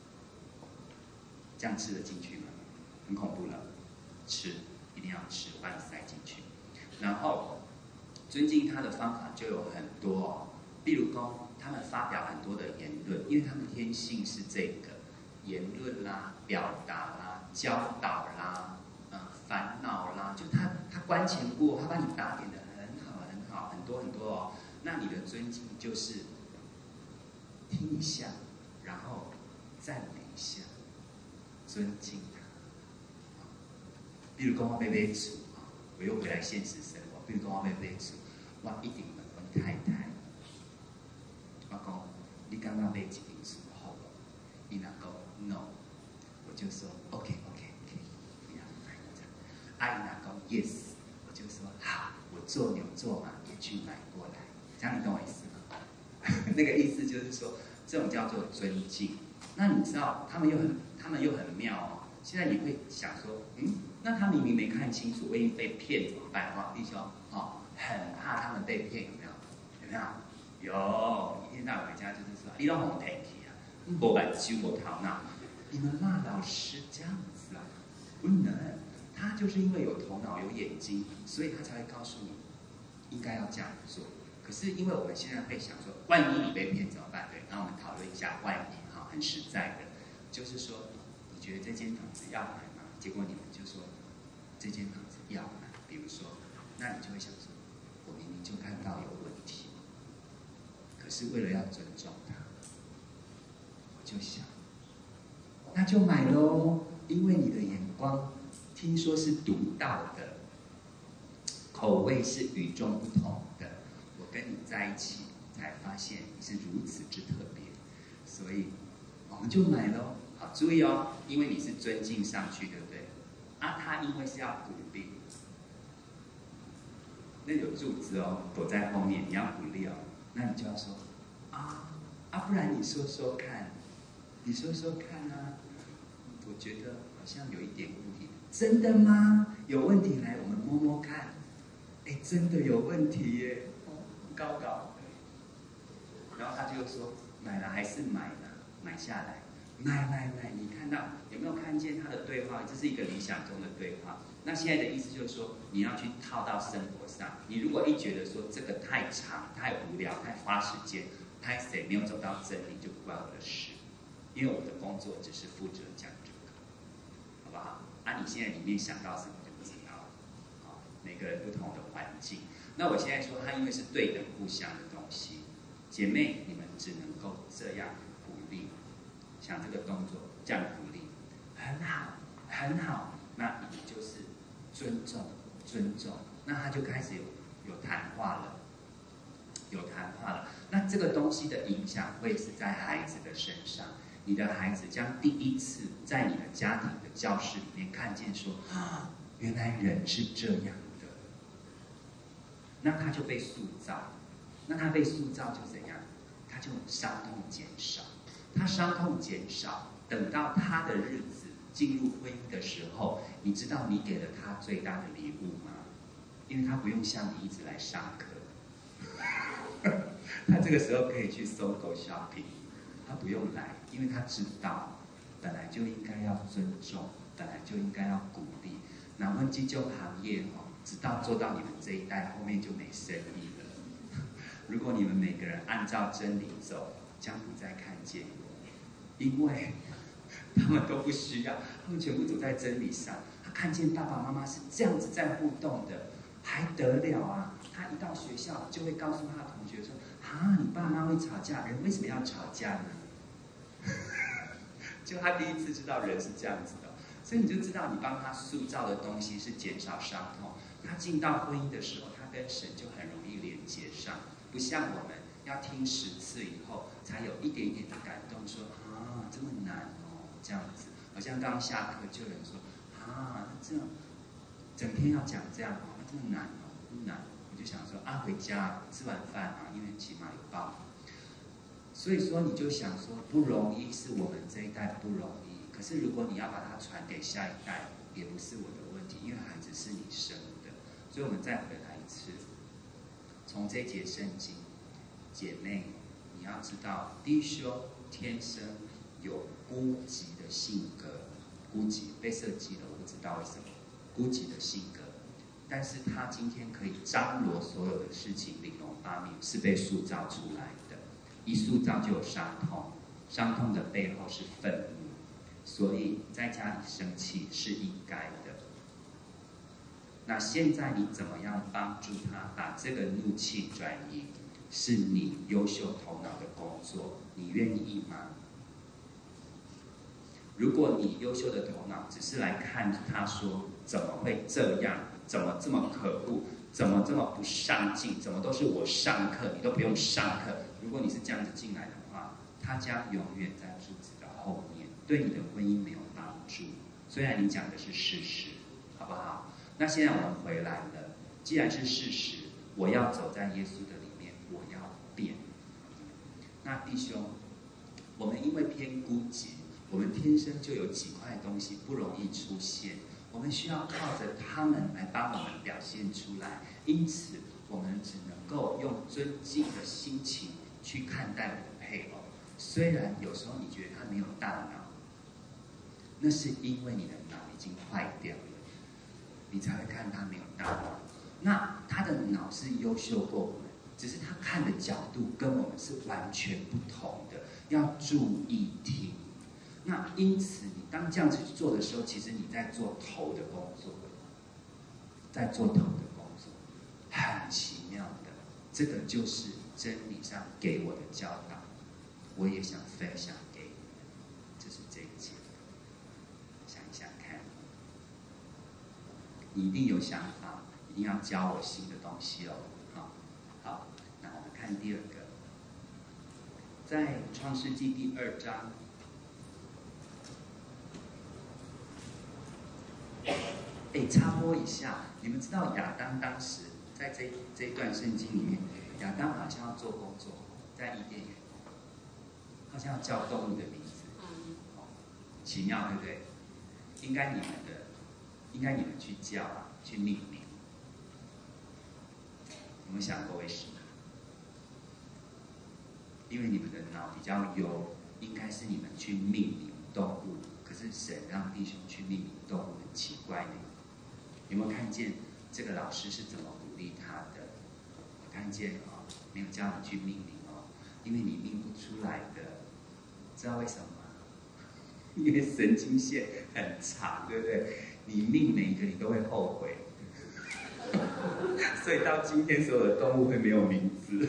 这样吃得进去吗？很恐怖了，吃。一定要吃，把你塞进去。然后尊敬他的方法就有很多哦，例如说他们发表很多的言论，因为他们天性是这个言论啦、表达啦、教导啦、烦恼啦，就他观前顾后，他把你打点的很好很好，很多很多哦。那你的尊敬就是听一下，然后赞美一下，尊敬他。比如讲我要买厝，我又回来现实生活。比如讲我要买厝，我一定问阮太太，我讲你刚刚买一间厝好不？伊若讲 no， 我就说 OK， 不要买这样。伊若讲 yes， 我就说好，我做牛做马也去买过来。这样你懂我意思吗？那个意思就是说，这种叫做尊敬。那你知道他们又很妙哦。现在你会想说，那他明明没看清楚，万一被骗怎么办？弟兄，很怕他们被骗，有没有？有没有？有，一天到晚回家就是说，你都红骗去啊，无眼睛无头脑。你们骂老师这样子啊？不能，他就是因为有头脑有眼睛，所以他才会告诉你应该要这样做。可是因为我们现在会想说，万一你被骗怎么办？对，然后我们讨论一下万一，很实在的，就是说，你觉得这间房子要买吗？结果你们就说这间房子要买，比如说，那你就会想说，我明明就看到有问题，可是为了要尊重他，我就想，那就买咯，因为你的眼光听说是独到的，口味是与众不同的。我跟你在一起，才发现你是如此之特别，所以我们就买咯。好，注意哦，因为你是尊敬上去，对不对？他因为是要鼓励，那有柱子哦，躲在后面，你要鼓励哦，那你就要说不然你说说看，你说说看啊，我觉得好像有一点问题。真的吗？有问题来，我们摸摸看。真的有问题耶，高高。然后他就说，买了还是买了，买下来。买，你看到有没有看见他的对话？这是一个理想中的对话。那现在的意思就是说，你要去套到生活上。你如果一觉得说这个太长、太无聊、太花时间，拍谁没有走到真理，就不关我的事，因为我的工作只是负责讲这个，好不好？你现在里面想到什么就不知道了。每个人不同的环境。 那我现在说，它因为是对等互相的东西，姐妹你们只能够这样鼓励，像这个动作这样鼓励，很好，很好。那你就是尊重，尊重，那他就开始有谈话了，有谈话了。那这个东西的影响会是在孩子的身上。你的孩子将第一次在你的家庭的教室里面看见说啊，原来人是这样的，那他就被塑造，那他被塑造就怎样？他就伤痛减少，他伤痛减少，等到他的日子进入婚姻的时候，你知道你给了他最大的礼物吗？因为他不用像你一直来上课，他这个时候可以去搜狗 shopping， 他不用来。因为他知道，本来就应该要尊重，本来就应该要鼓励。那问这种行业直到做到你们这一代，后面就没生意了。如果你们每个人按照真理走，将不再看见我，因为他们都不需要，他们全部走在真理上。他看见爸爸妈妈是这样子在互动的，还得了啊？他一到学校就会告诉他的同学说：“啊，你爸妈会吵架，人为什么要吵架呢？”就他第一次知道人是这样子的，所以你就知道你帮他塑造的东西是减少伤痛。他进到婚姻的时候，他跟神就很容易连接上，不像我们要听10次以后才有一点点的感动，说啊这么难哦，这样子。好像刚下课就有人说啊，那这样整天要讲这样哦，那这么难哦，不难。我就想说啊，回家吃完饭啊，因为起码有报。所以说，你就想说不容易，是我们这一代不容易。可是如果你要把它传给下一代，也不是我的问题，因为孩子是你生的。所以我们再回来一次，从这节圣经，姐妹，你要知道，弟兄天生有孤寂的性格，孤寂被设计了，我不知道为什么，孤寂的性格。但是他今天可以张罗所有的事情，玲珑八面，是被塑造出来的。一塑造就有伤痛，伤痛的背后是愤怒，所以在家里生气是应该的。那现在你怎么样帮助他把这个怒气转移？是你优秀头脑的工作，你愿意吗？如果你优秀的头脑只是来看他说怎么会这样，怎么这么可恶，怎么这么不上进，怎么都是我上课，你都不用上课。如果你是这样子进来的话，他将永远在柱子的后面，对你的婚姻没有帮助。虽然你讲的是事实，好不好？那现在我们回来了，既然是事实，我要走在耶稣的里面，我要变。那弟兄，我们因为偏孤寂，我们天生就有几块东西不容易出现，我们需要靠着他们来帮我们表现出来。因此，我们只能够用尊敬的心情去看待我的配偶，虽然有时候你觉得他没有大脑，那是因为你的脑已经坏掉了，你才会看他没有大脑。那他的脑是优秀过我们，只是他看的角度跟我们是完全不同的，要注意听。那因此，你当这样子去做的时候，其实你在做头的工作，在做头的工作，很奇妙的。这个就是真理上给我的教导，我也想分享给你们。这是这一节，想一想看，你一定有想法，一定要教我新的东西哦。好，那我们看第2个，在创世纪第2章。插播一下，你们知道亚当当时在这一段圣经里面，亚当好像要做工作，在伊甸园，好像要叫动物的名字，奇妙对不对？应该你们去叫啊，去命名。有没有想过为什么？因为你们的脑比较优，应该是你们去命名动物，可是神让弟兄去命名动物，很奇怪呢。有没有看见这个老师是怎么鼓励他的？我看见哦，没有叫你去命名哦，因为你命不出来的。知道为什么吗？因为神经线很长，对不对？你命每一个你都会后悔。 所以到今天，所有的动物会没有名字。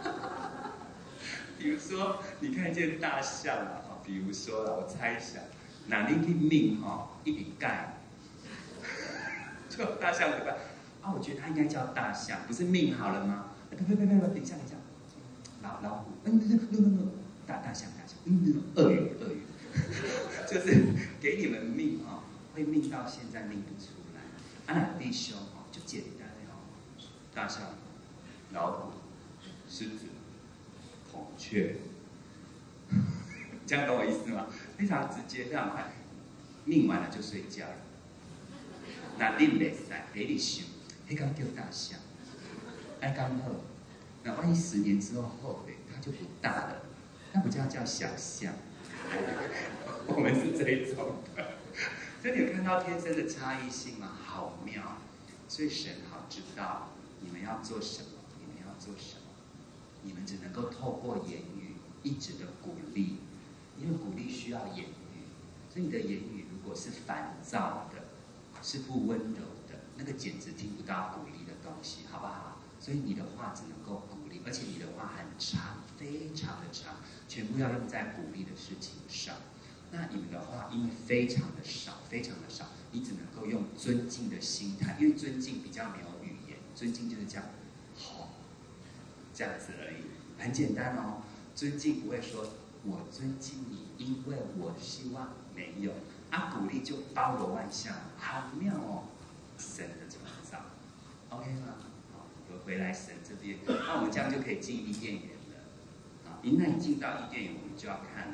比如说，你看见大象啊，比如说我猜一下，哪里去命一笔盖，就大象对吧？我觉得它应该叫大象，不是命好了吗？等一下，老虎，大象，鳄鱼，就是给你们命会命到现在命不出来。弟兄就简单大象、老虎、狮子、孔雀，这样懂我意思吗？非常直接，非常快，命完了就睡觉了。那你袂使，给你想，那刚叫大象，爱刚好，那万一10年之后后悔，它就不大了，那不叫小象。我们是这一种的，所以你有看到天生的差异性吗？好妙，所以神好知道你们要做什么，你们只能够透过言语一直的鼓励，因为鼓励需要言语，所以你的言语如果是烦躁的，是不温柔的，那个简直听不到鼓励的东西，好不好？所以你的话只能够鼓励，而且你的话很长，非常的长，全部要用在鼓励的事情上。那你们的话因为非常的少，你只能够用尊敬的心态，因为尊敬比较没有语言，尊敬就是这样，这样子而已，很简单哦。尊敬不会说我尊敬你，因为我希望，没有。鼓励就包罗万象，好妙哦！神的创造 ，OK 吗？好，我回来神这边，那我们这样就可以进伊甸园了。好，那你进到伊甸园，我们就要看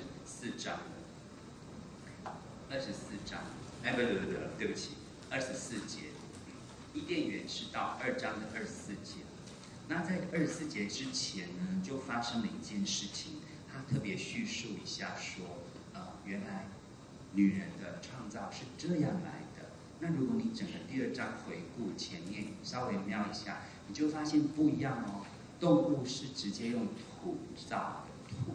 24章了。24章，对不起，24节。伊甸园是到2章的24节。那在24节之前呢，就发生了一件事情，他特别叙述一下说，原来女人的创造是这样来的。那如果你整个第2章回顾前面，稍微瞄一下，你就发现不一样哦。动物是直接用土造的土，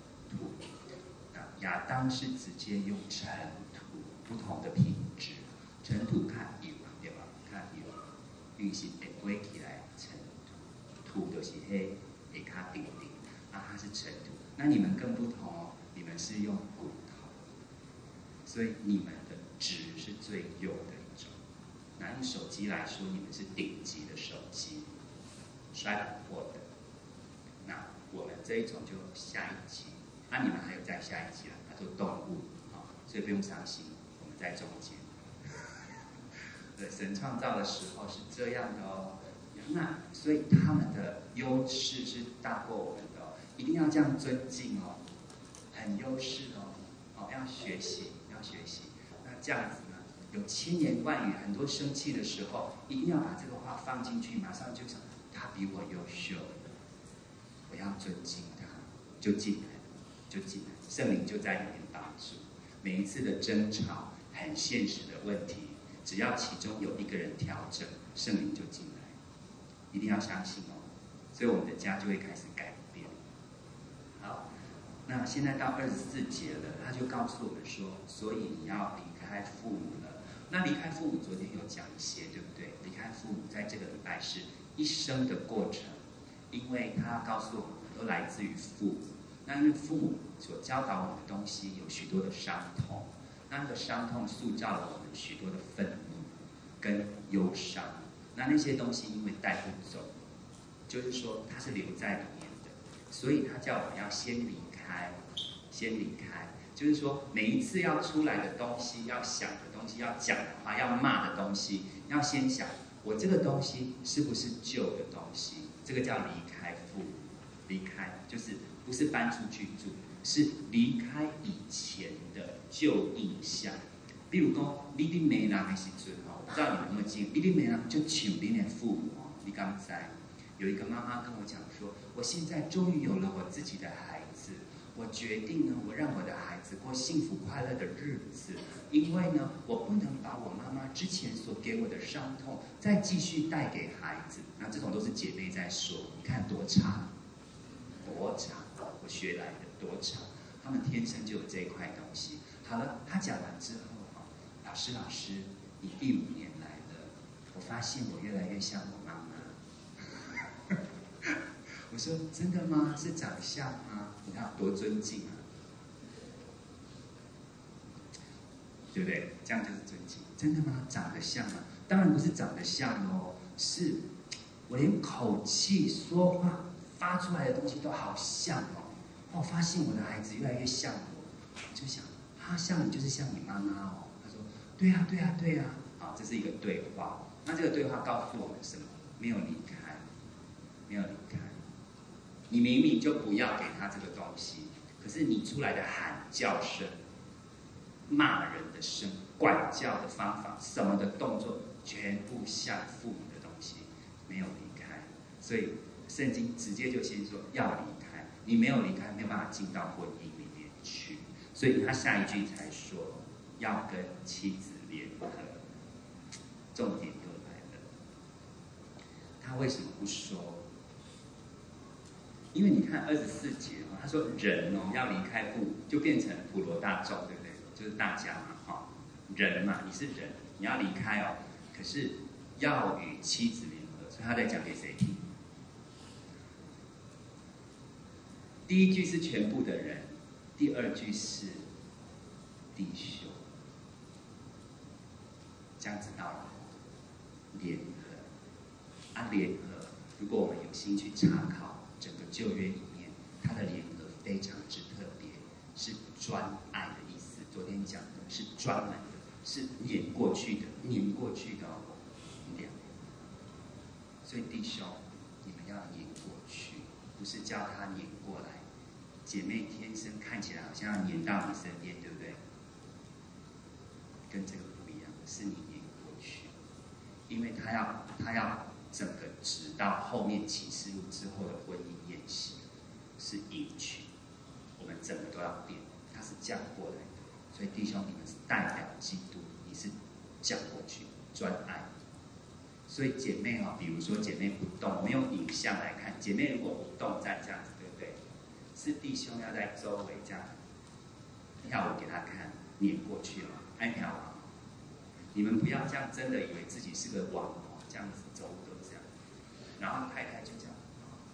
亚当是直接用尘土，不同的品质。尘土看油对吧？看油，运行会归起来尘土，土就是黑，会卡顶，它是尘土。那你们更不同哦，你们是用骨头，所以你们的质是最优的一种。拿用手机来说，你们是顶级的手机，摔不破的。那我们这一种就下一集，你们还有再下一集了，它做动物所以不用伤心，我们在中间。对，神创造的时候是这样的哦。那所以他们的优势是大过我们的一定要这样尊敬哦，很优势哦，要学习。那这样子呢，有千言万语，很多生气的时候，一定要把这个话放进去，马上就想他比我优秀，我要尊敬他，就进来，圣灵就在里面帮助。每一次的争吵，很现实的问题，只要其中有一个人调整，圣灵就进来，一定要相信哦。所以我们的家就会开始改变。好，那现在到24节了，他就告诉我们说，所以你要离开父母了。那离开父母，昨天有讲一些，对不对？离开父母，在这个礼拜是一生的过程，因为他告诉我们，都来自于父母。那因为父母所教导我们的东西有许多的伤痛，那个伤痛塑造了我们许多的愤怒跟忧伤。那些东西因为带不走，就是说它是留在里面的，所以他叫我们要先离开，就是说每一次要出来的东西，要想的东西，要讲的话，要骂的东西，要先想我这个东西是不是旧的东西，这个叫离开父母。离开就是不是搬出去住，是离开以前的旧印象。比如说你伫美人的时阵我不知道你们有没有经历，你伫美人就像你的父母你刚才有一个妈妈跟我讲说，我现在终于有了我自己的孩子，我决定呢，我让我的孩子过幸福快乐的日子，因为呢，我不能把我妈妈之前所给我的伤痛再继续带给孩子。那这种都是姐妹在说，你看多长，我学来的多长，他们天生就有这一块东西。好了，他讲完之后，老师，你第5年来了， 我发现我越来越像我妈妈。我说真的吗？是长相吗？你看多尊敬啊，对不对？这样就是尊敬。真的吗？长得像吗？当然不是长得像哦，是我连口气、说话发出来的东西都好像哦。我发现我的孩子越来越像我，我就想，他像你就是像你妈妈哦。他说，对呀、对呀、对呀。好，这是一个对话。那这个对话告诉我们什么？没有离开，没有离开。你明明就不要给他这个东西，可是你出来的喊叫声、骂人的声、管教的方法、什么的动作，全部像父母的东西，没有离开。所以圣经直接就先说要离开，你没有离开，没有办法进到婚姻里面去。所以他下一句才说要跟妻子联合，重点又来了。他为什么不说？因为你看24节哦，他说人哦要离开父，就变成普罗大众，对不对？就是大家嘛，哈，人嘛，你是人，你要离开哦。可是要与妻子联合，所以他在讲给谁听？第一句是全部的人，第二句是弟兄，这样知道了？联合啊，联合。如果我们有心去查考整个旧约里面，它的联合非常之特别，是专爱的意思。昨天讲的是专门的，是碾过去的，碾过去的哦。所以弟兄，你们要碾过去，不是叫他碾过来。姐妹天生看起来好像要碾到你身边，对不对？跟这个不一样，是你碾过去，因为他要整个直到后面启示录之后的婚姻宴席，是迎娶，我们整个都要变，他是降过来的。所以弟兄，你们是代表基督，你是降过去，专爱。所以姐妹哦，比如说姐妹不动，我们用影像来看，姐妹如果不动站这样子，对不对？是弟兄要在周围这样跳舞给他看，碾过去哦，爱跳舞。你们不要这样，真的以为自己是个网哦，这样子走的这样，然后太太就这样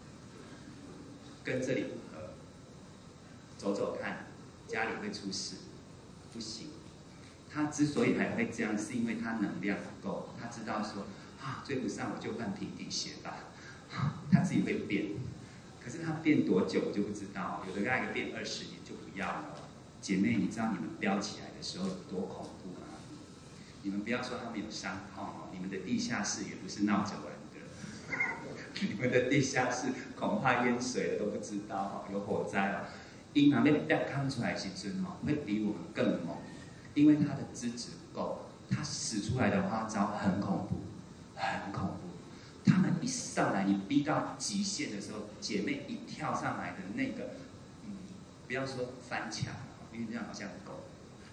跟这里不合，走走看，家里会出事，不行。他之所以还会这样，是因为他能量不够，他知道说啊，追不上我就换平底鞋吧，他自己会变。可是他变多久我就不知道，有的大概变20年就不要了。姐妹，你知道你们飙起来的时候有多恐怖吗？你们不要说他们有伤痛哦，你们的地下室也不是闹着玩的，你们的地下室恐怕淹水了都不知道哦，有火灾哦。因还没看出来时阵哦，会比我们更猛。因为他的资质够，他使出来的花招很恐怖，很恐怖。他们一上来，你逼到极限的时候，姐妹一跳上来的那个，不要说翻墙，因为这样好像狗，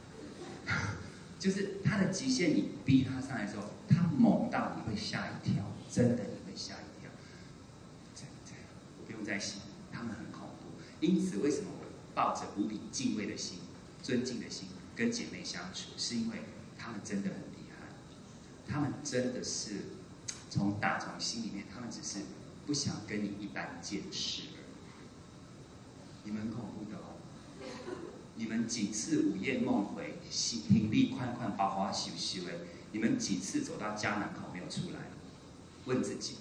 就是他的极限，你逼他上来的时候，他猛到你会吓一跳，真的你会吓一跳。这样，不用再想，他们很恐怖。因此，为什么我抱着无比敬畏的心、尊敬的心？跟姐妹相处，是因为他们真的很厉害，他们真的是从心里面，他们只是不想跟你一般见识而已。你们很恐怖的哦，你们几次午夜梦回，屏蔽宽宽，包花羞羞哎，你们几次走到家门口没有出来？问自己，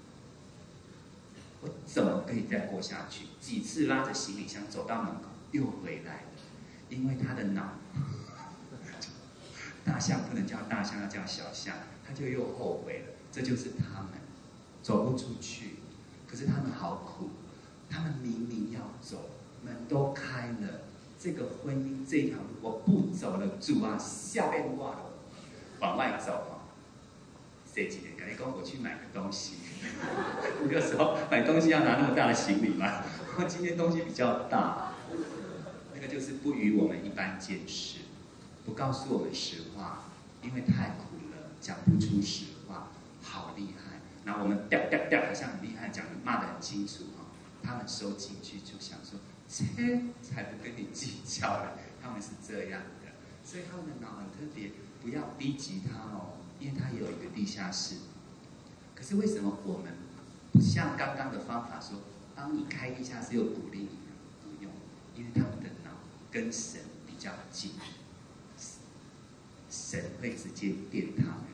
我怎么可以再过下去？几次拉着行李箱走到门口又回来了。因为他的脑，大象不能叫大象，要叫小象，他就又后悔了。这就是他们走不出去，可是他们好苦，他们明明要走，门都开了，这个婚姻这条路我不走了，主啊，下面我往外走啊。谁几天跟你讲我去买个东西？那个时候买东西要拿那么大的行李吗？我今天东西比较大。那个就是不与我们一般见识，不告诉我们实话，因为太苦了，讲不出实话，好厉害。然后我们掉，好像很厉害，讲骂得很清楚哈。他们收进去就想说，切，才不跟你计较了。他们是这样的，所以他们的脑很特别，不要逼急他哦。 因为它也有一个地下室。可是为什么我们不像刚刚的方法说，帮你开地下室又鼓励你？不用，因为他们的脑跟神比较近，神会直接电他们。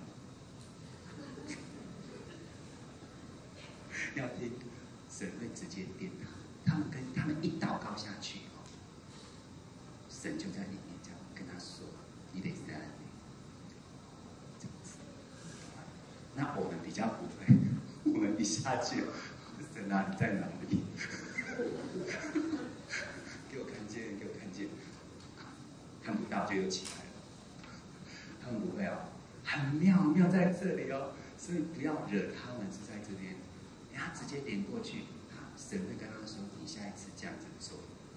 要听，神会直接电他们，他们一祷告下去哦，神就在里面这样跟他说：“你得在那里。”这样子。那我们比较不会，我们一下去，神啊，你在哪里？给我看见，给我看见，看不到就又起来了。他们不会哦，很妙，妙在这里哦，所以不要惹他们，是在这边。他直接点过去，神会跟他说：“你下一次这样子做。”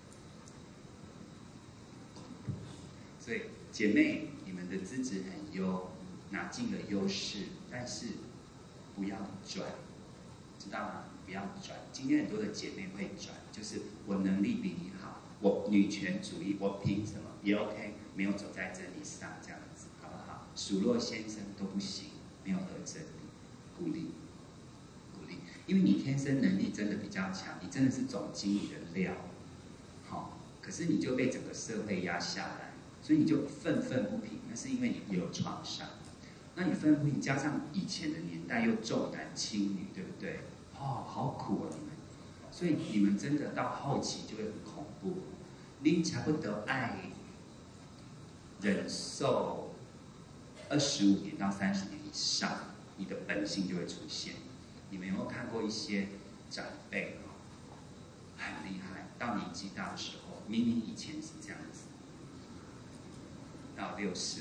所以姐妹，你们的资质很优，拿尽了优势，但是不要转，知道吗？不要转。今天很多的姐妹会转，就是我能力比你好，我女权主义，我凭什么也 OK， 没有走在真理上，这样子好不好？数落先生都不行，没有合真理，鼓励。因为你天生能力真的比较强，你真的是总经理的料，好，可是你就被整个社会压下来，所以你就愤愤不平。那是因为你有创伤，那你愤愤不平，加上以前的年代又重男轻女，对不对？哦，好苦啊你们，所以你们真的到后期就会很恐怖。你差不多爱忍受25年到30年以上，你的本性就会出现。你们有没有看过一些长辈很厉害，到年纪大的时候，明明以前是这样子，到65，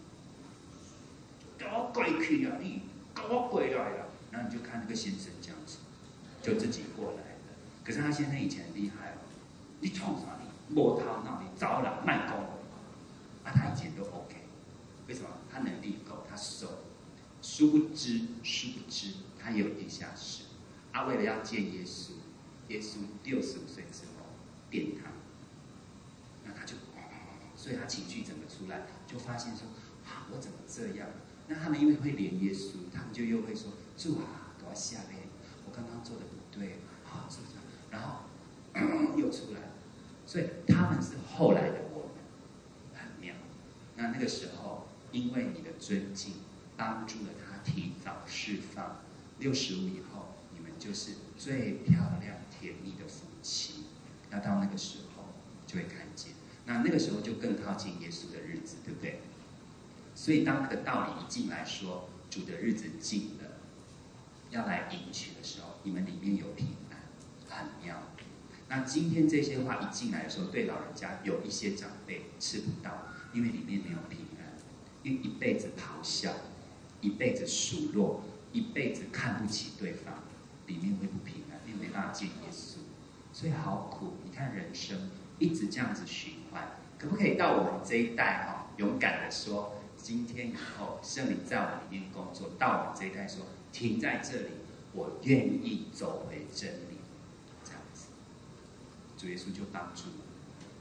给我跪去啊你，给我跪来了，然后你就看那个先生这样子，就自己过来的。可是他先生以前很厉害哦，你创啥你，摸头脑你找人卖功，啊他以前都 OK， 为什么？他能力够，他熟。殊不知，他也有地下室。为了要见耶稣，耶稣65岁之后电他，那他就，所以他情绪整个出来，就发现说，我怎么这样？那他们因为会连耶稣，他们就又会说，主啊，给我下来，我刚刚做的不对，是不是？然后又出来，所以他们是后来的我们，很妙。那个时候，因为你的尊敬，帮助了他提早释放。65以后，你们就是最漂亮甜蜜的夫妻。那到那个时候就会看见，那个时候就更靠近耶稣的日子，对不对？所以当那个道理一进来说，主的日子近了，要来迎娶的时候，你们里面有平安，很妙。那今天这些话一进来的时候，对老人家有一些长辈吃不到，因为里面没有平安，因为一辈子咆哮，一辈子数落，一辈子看不起对方，里面会不平安，因为没办法见耶稣，所以好苦。你看人生一直这样子循环，可不可以到我们这一代勇敢的说，今天以后圣灵在我们里面工作，到我们这一代说，停在这里，我愿意走回真理，这样子，主耶稣就帮助我。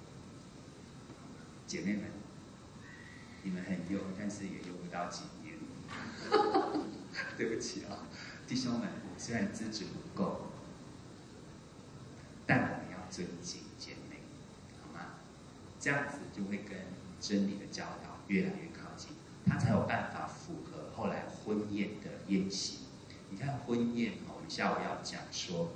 姐妹们，你们很优，但是也优不到几年。对不起弟兄们，虽然资质不够，但我们要尊敬姐妹，好吗？这样子就会跟真理的教导越来越靠近，他才有办法符合后来婚宴的宴席。你看婚宴我们下午要讲说，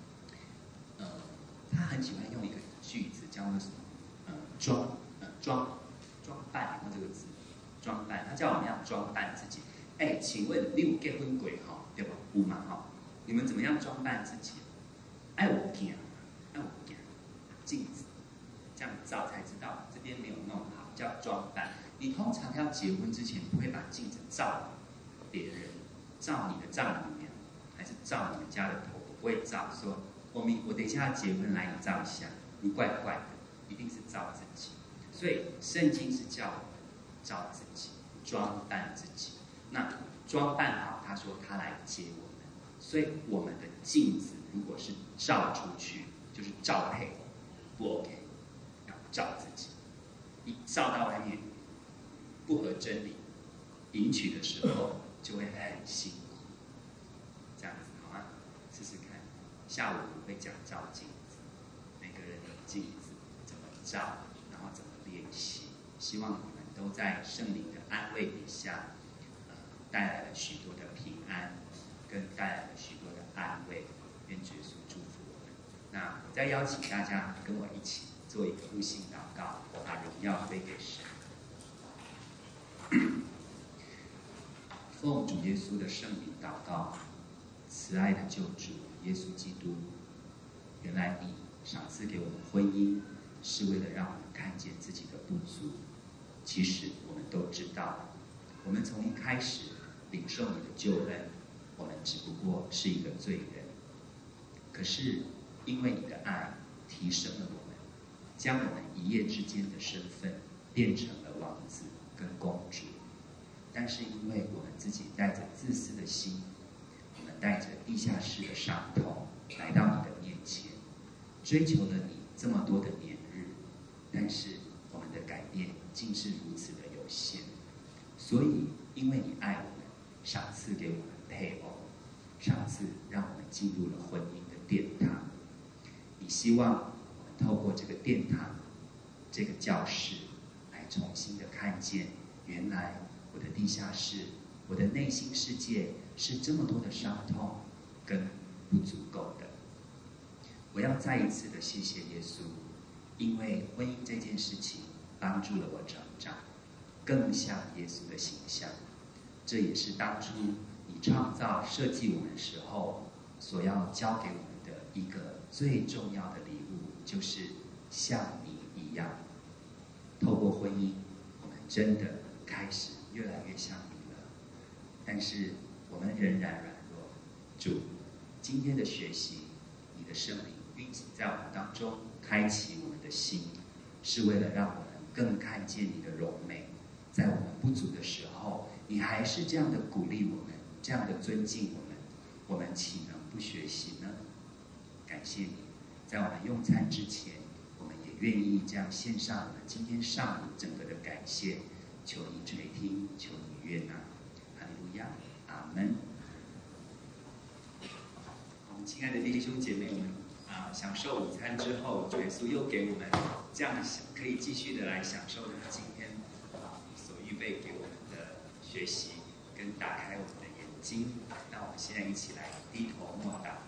他很喜欢用一个句子叫做什么？装扮，用这个字，装扮。他叫我们要装扮自己。请问你有结婚过对吧？有嘛你们怎么样装扮自己？爱有镜，镜子，这样照才知道这边没有弄好，叫装扮。你通常要结婚之前，不会把镜子照别人，照你的丈母娘，还是照你们家的头？不会照说，我等一下要结婚来你照一下，你怪怪的，一定是照自己。所以圣经是叫我们照自己，装扮自己。那装扮好，他说他来接我们，所以我们的镜子如果是照出去，就是照配，不 OK， 要照自己。一照到外面不合真理， 迎娶的时候就会很辛苦。这样子好吗？试试看。下午我会讲照镜子，每个人的镜子怎么照，然后怎么练习。希望你们都在圣灵的安慰底下，带来了许多的平安，跟带来了许多的安慰。愿耶稣祝福我们。那我再邀请大家跟我一起做一个悟性祷告，把荣耀归给神。奉主耶稣的圣名祷告，慈爱的救主耶稣基督，原来你赏赐给我们婚姻，是为了让我们看见自己的不足。其实我们都知道，我们从一开始领受你的救恩，我们只不过是一个罪人。可是因为你的爱提升了我们，将我们一夜之间的身份变成了王子跟公主。但是因为我们自己带着自私的心，我们带着地下室的伤痛来到你的面前，追求了你这么多的年日，但是我们的改变竟是如此的有限。所以因为你爱我们，赏赐给我们配偶，赏赐让我们进入了婚姻的殿堂。你希望我们透过这个殿堂，这个教室，来重新的看见，原来我的地下室，我的内心世界是这么多的伤痛跟不足够的。我要再一次的谢谢耶稣，因为婚姻这件事情帮助了我成长，更像耶稣的形象。这也是当初你创造设计我们时候所要教给我们的一个最重要的礼物，就是像你一样。透过婚姻，我们真的开始越来越像你了。但是我们仍然软弱。主，今天的学习，你的圣灵运行在我们当中，开启我们的心，是为了让我们更看见你的荣美。在我们不足的时候，你还是这样的鼓励我们，这样的尊敬我们，我们岂能不学习呢？感谢你，在我们用餐之前，我们也愿意这样献上我们今天上午整个的感谢，求你垂听，求你悦纳。哈利路亚，阿门。我们亲爱的弟兄姐妹们，享受午餐之后，主耶稣又给我们这样可以继续的来享受今天所预备给我们的学习，跟打开我们的眼睛。那我们现在一起来低头默祷。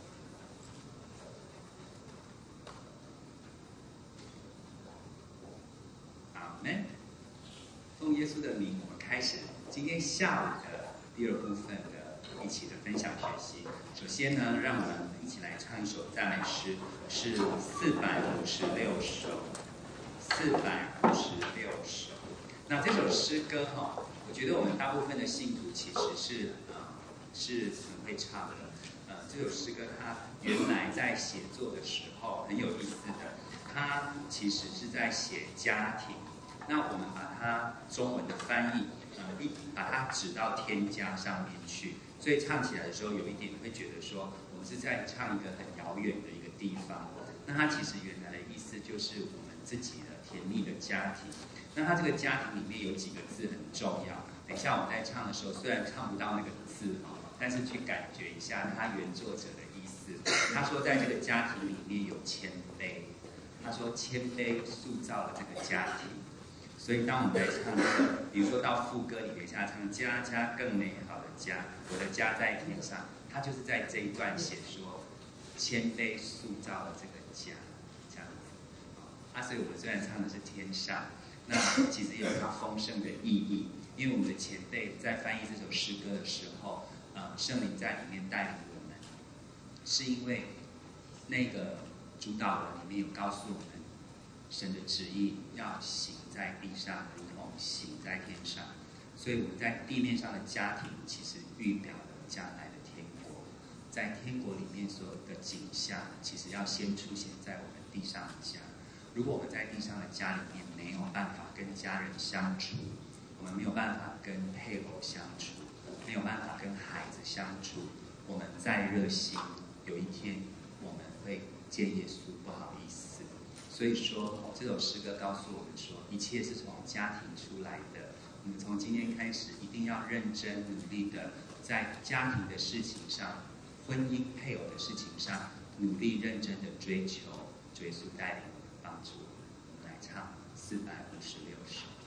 阿门。奉耶稣的名，我们开始今天下午的第二部分的一起的分享学习。首先呢，让我们一起来唱一首赞美诗，是456首。456首。那这首诗歌我觉得我们大部分的信徒其实是很会唱的。这首诗歌它原来在写作的时候很有意思的，它其实是在写家庭。那我们把它中文的翻译，把它指到添加上面去，所以唱起来的时候有一点会觉得说，我们是在唱一个很遥远的一个地方。那它其实原来的意思就是我们自己的甜蜜的家庭。那它这个家庭里面有几个字很重要。等一下我们在唱的时候，虽然唱不到那个字，但是去感觉一下他原作者的意思。他说，在这个家庭里面有谦卑。他说，谦卑塑造了这个家庭。所以当我们在唱的时候，比如说到副歌里面下唱家家更美好的家，我的家在天上，他就是在这一段写说，谦卑塑造了这个家，这样子。所以我们虽然唱的是天上，那其实也有它丰盛的意义。因为我们的前辈在翻译这首诗歌的时候，圣灵在里面带领我们，是因为那个主导文里面有告诉我们，神的旨意要行在地上，如同行在天上。所以我们在地面上的家庭，其实预表了将来的天国。在天国里面所有的景象，其实要先出现在我们地上的家。如果我们在地上的家里面没有办法跟家人相处，我们没有办法跟配偶相处，没有办法跟孩子相处，我们再热心，有一天我们会见耶稣，不好意思。所以说，这首诗歌告诉我们说，一切是从家庭出来的， 你们从今天开始一定要认真努力的，在家庭的事情上、婚姻配偶的事情上，努力认真的追求，追溯带领帮助。我们来唱456首。